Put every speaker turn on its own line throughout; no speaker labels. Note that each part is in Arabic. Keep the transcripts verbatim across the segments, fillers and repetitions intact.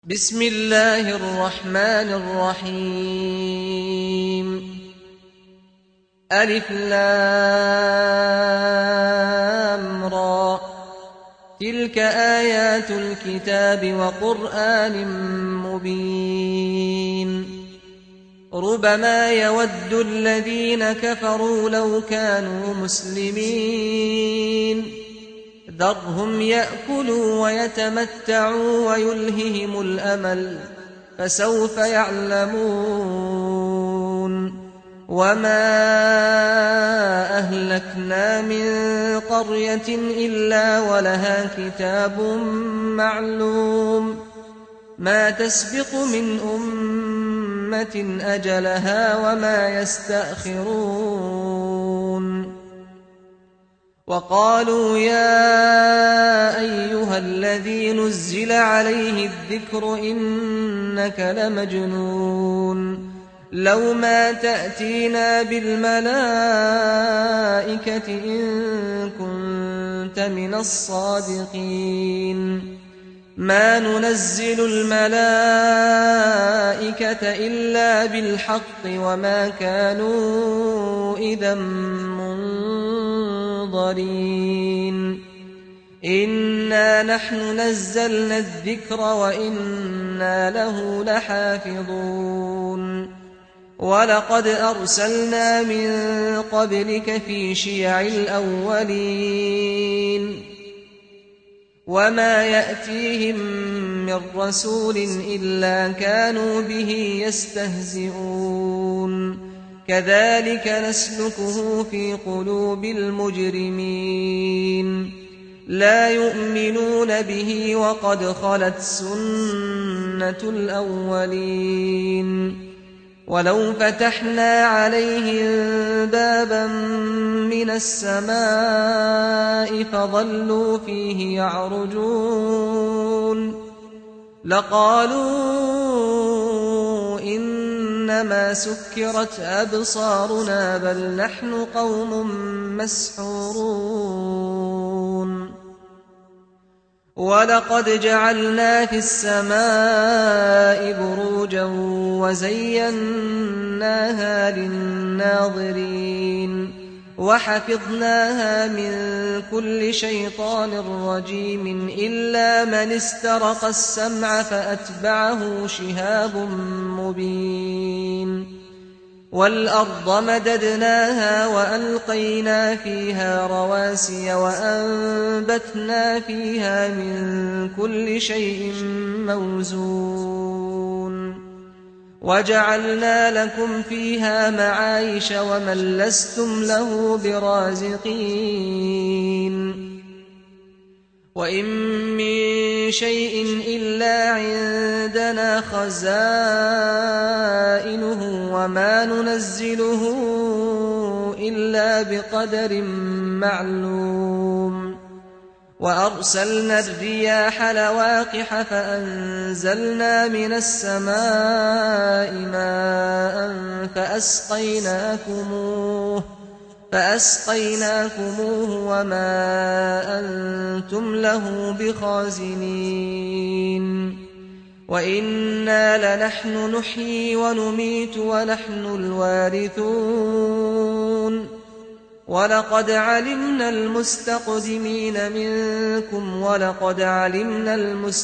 بسم الله الرحمن الرحيم. ألف لام را، تلك آيات الكتاب وقرآن مبين. ربما يود الذين كفروا لو كانوا مسلمين، ذرهم يأكلوا ويتمتعوا ويلههم الأمل، فسوف يعلمون. وما أهلكنا من قرية إلا ولها كتاب معلوم، ما تسبق من أمة أجلها وما يستأخرون. وقالوا يا أيها الذي نزل عليه الذكر إنك لمجنون، لو ما تأتينا بالملائكة إن كنت من الصادقين. ما ننزل الملائكة إلا بالحق وما كانوا إذا منظرين. إنا نحن نزلنا الذكر وإنا له لحافظون. ولقد أرسلنا من قبلك في شيع الأولين، وما يأتيهم من رسول إلا كانوا به يستهزئون. كذلك نسلكه في قلوب المجرمين، لا يؤمنون به وقد خلت سنة الأولين. ولو فتحنا عليهم بابا من السماء فظلوا فيه يعرجون لقالوا إنما سكرت أبصارنا بل نحن قوم مسحورون. ولقد جعلنا في السماء بروجا وزيناها للناظرين، وحفظناها من كل شيطان رجيم إلا من استرق السمع فأتبعه شهاب مبين. والأرض مددناها وألقينا فيها رواسي وأنبتنا فيها من كل شيء موزون، وجعلنا لكم فيها معايش ومن لستم له برازقين. وإن من شيء إلا عندنا خزائنه وما ننزله إلا بقدر معلوم. وأرسلنا الرياح لواقح فأنزلنا من السماء ماء فأسقيناكموه فأسقيناكموه وما أنتم له بخازنين. وإنا لنحن نحيي ونميت ونحن الوارثون. ولقد علمنا المستقدمين منكم ولقد علمنا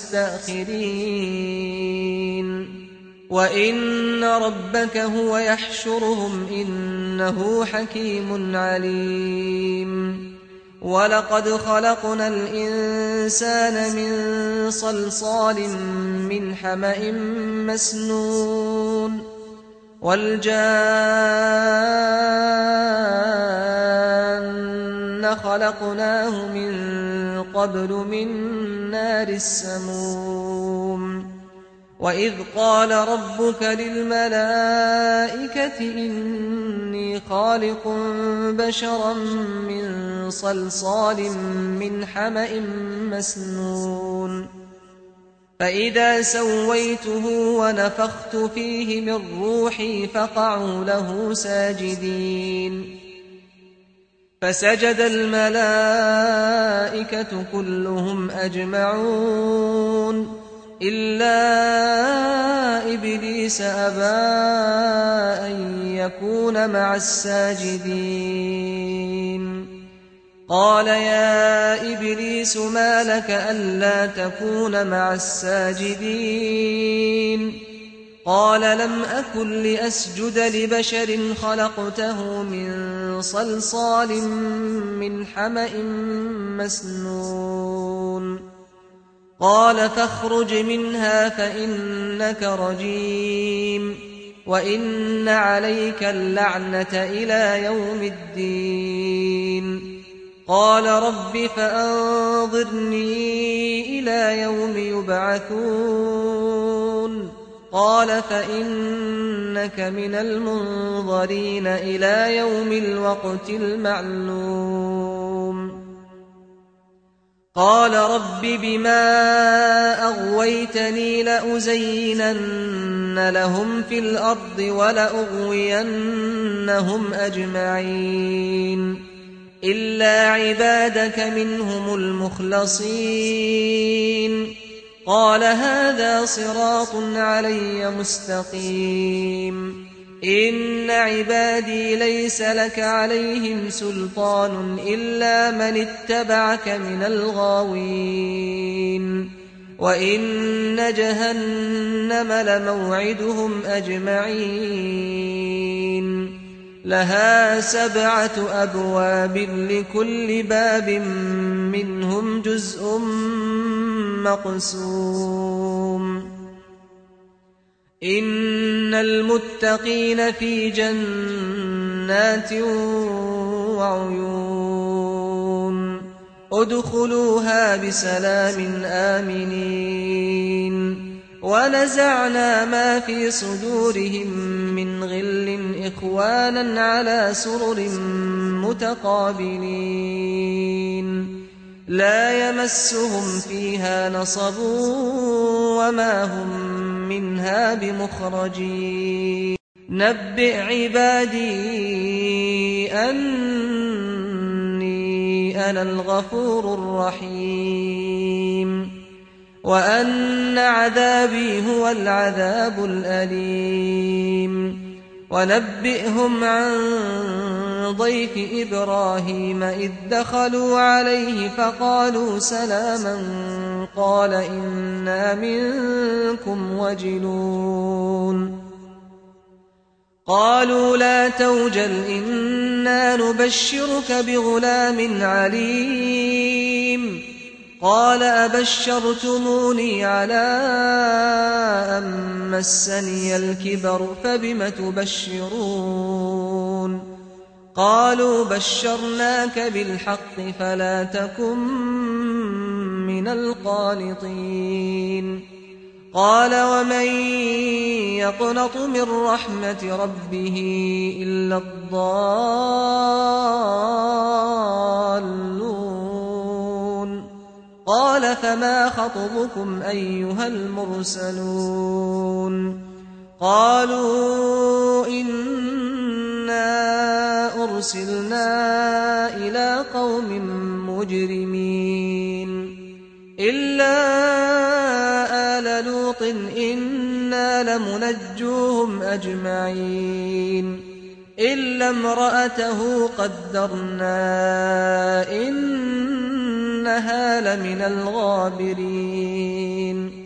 المستأخرين. وإن ربك هو يحشرهم إنه حكيم عليم. ولقد خلقنا الإنسان من صلصال من حمأ مسنون، والجان خلقناه من قبل من نار السموم. وإذ قال ربك للملائكة إني خالق بشرا من صلصال من حمأ مسنون، فإذا سويته ونفخت فيه من روحي فقعوا له ساجدين. فسجد الملائكة كلهم أجمعون إلا إبليس أبى أن يكون مع الساجدين قال يا إبليس ما لك ألا تكون مع الساجدين قال لم أكن لأسجد لبشر خلقته من صلصال من حمأ مسنون قال فاخرج منها فإنك رجيم وإن عليك اللعنة إلى يوم الدين قال رب فأنظرني إلى يوم يبعثون قال فإنك من المنظرين إلى يوم الوقت المعلوم قال رب بما أغويتني لأزينن لهم في الأرض ولأغوينهم أجمعين إلا عبادك منهم المخلصين قال هذا صراط علي مستقيم إن عبادي ليس لك عليهم سلطان إلا من اتبعك من الغاوين وإن جهنم لموعدهم أجمعين لها سبعة أبواب لكل باب منهم جزء مقسوم إن المتقين في جنات وعيون ادخلوها بسلام آمنين ونزعنا ما في صدورهم من غل إخوانا على سرر متقابلين لا يمسهم فيها نصب وما هم منها بمخرجين نبئ عبادي أني أنا الغفور الرحيم وأن عذابي هو العذاب الأليم ونبئهم عن ضيف إبراهيم إذ دخلوا عليه فقالوا سلاما قال إنا منكم وجلون قالوا لا توجل إنا نبشرك بغلام عليم قال أبشرتموني على أن مسني الكبر فبم تبشرون قالوا بشرناك بالحق فلا تكن من القانطين قال ومن يقنط من رحمة ربه إلا الضالون قال فما خطبكم أيها المرسلون قالوا إنا أرسلنا إلى قوم مجرمين إلا آل لوط إنا لمنجوهم أجمعين إلا امرأته قدرنا إنها لمن الغابرين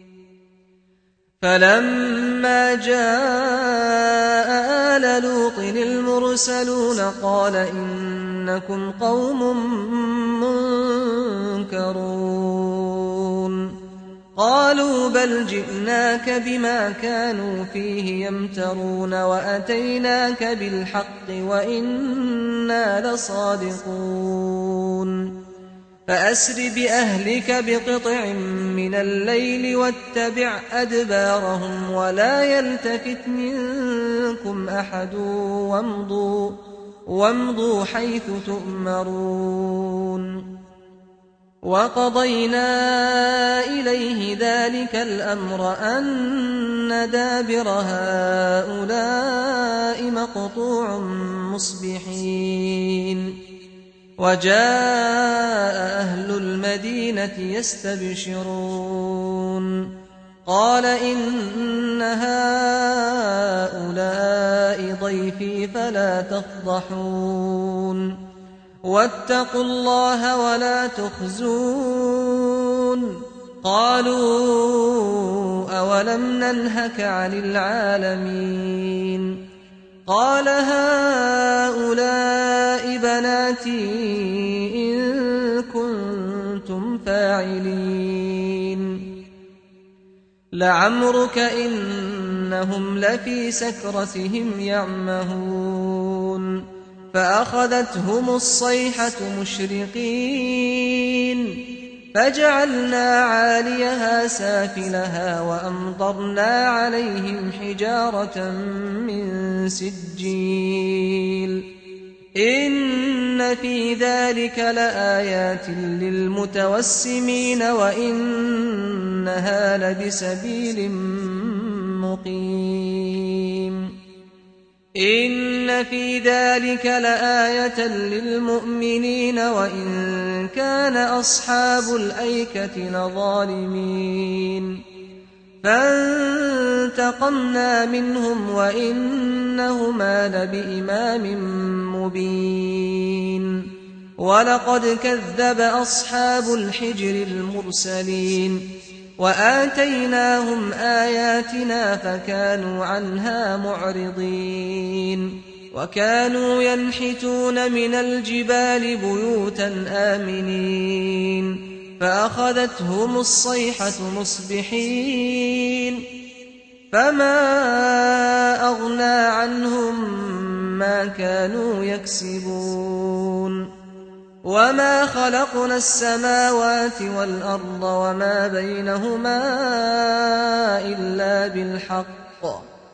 فلما جاء آل لوط المرسلون قال إنكم قوم منكرون قالوا بل جئناك بما كانوا فيه يمترون وأتيناك بالحق وإنا لصادقون فأسر بأهلك بقطع من الليل واتبع أدبارهم ولا يلتفت منكم أحد وامضوا, وامضوا حيث تؤمرون وقضينا إليه ذلك الأمر أن دابر هؤلاء مقطوع مصبحين وجاء أهل المدينة يستبشرون قال إن هؤلاء ضيفي فلا تفضحون واتقوا الله ولا تخزون قالوا أولم ننهك عن العالمين قال هؤلاء بناتي إن كنتم فاعلين لعمرك إنهم لفي سكرتهم يعمهون فأخذتهم الصيحة مشرقين فجعلنا عاليها سافلها وأمطرنا عليهم حجارة من سجيل إن في ذلك لآيات للمتوسمين وإنها لبسبيل مقيم إن في ذلك لآية للمؤمنين وإن كان أصحاب الأيكة لظالمين فانتقمنا منهم وإنهما لبإمام مبين ولقد كذب أصحاب الحجر المرسلين وآتيناهم آياتنا فكانوا عنها معرضين وكانوا ينحتون من الجبال بيوتا آمنين فأخذتهم الصيحة مصبحين فما أغنى عنهم ما كانوا يكسبون وما خلقنا السماوات والأرض وما بينهما إلا بالحق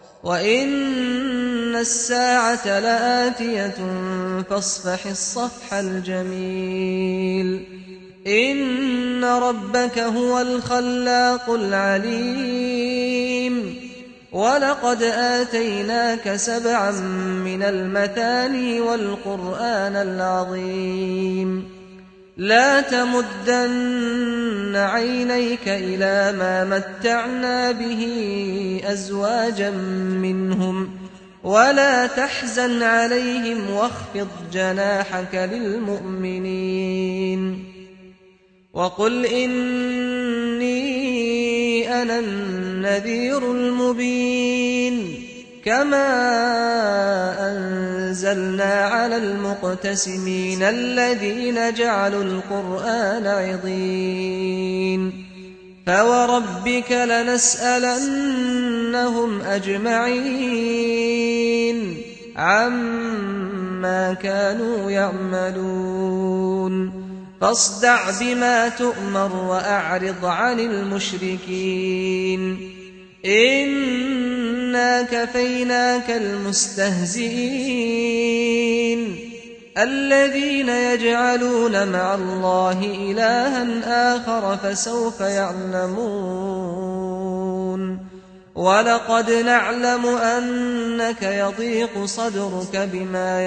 وإن الساعة لآتية فاصفح الصفح الجميل إن ربك هو الخلاق العليم ولقد آتيناك سبعا من المثاني والقرآن العظيم لا تمدن عينيك إلى ما متعنا به أزواجا منهم ولا تحزن عليهم واخفض جناحك للمؤمنين وقل إني أنا النذير المبين كما أنزلنا على المقتسمين الذين جعلوا القرآن عضين فوربك لنسألنهم أجمعين عما كانوا يعملون فاصدع بما تؤمر وأعرض عن المشركين إنا كفيناك المستهزئين الذين يجعلون مع الله إلها آخر فسوف يعلمون ولقد نعلم أنك يضيق صدرك بما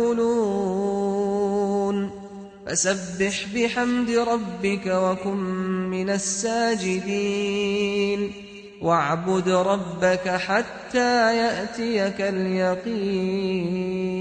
يقولون فسبح بحمد ربك وكن من الساجدين واعبد ربك حتى يأتيك اليقين.